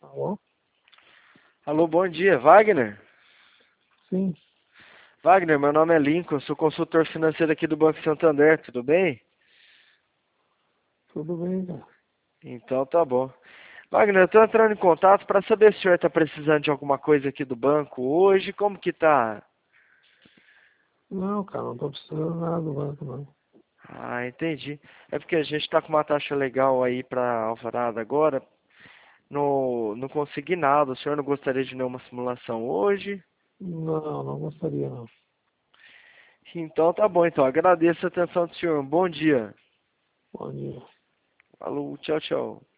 Alô? Alô, bom dia, Wagner? Sim, Wagner, meu nome é Lincoln, sou consultor financeiro aqui do Banco Santander, tudo bem? tudo bem, cara. Então tá bom. Wagner, eu tô entrando em contato para saber se o senhor tá precisando de alguma coisa aqui do banco hoje, como que tá? Não, cara, não tô precisando nada do banco, não. Ah, entendi. É porque a gente tá com uma taxa legal aí para Alvorada agora, no consignado. O senhor não gostaria de nenhuma simulação hoje? Não, não gostaria, não. Então tá bom, então. Agradeço a atenção do senhor. Um bom dia. Bom dia. Falou, tchau, tchau.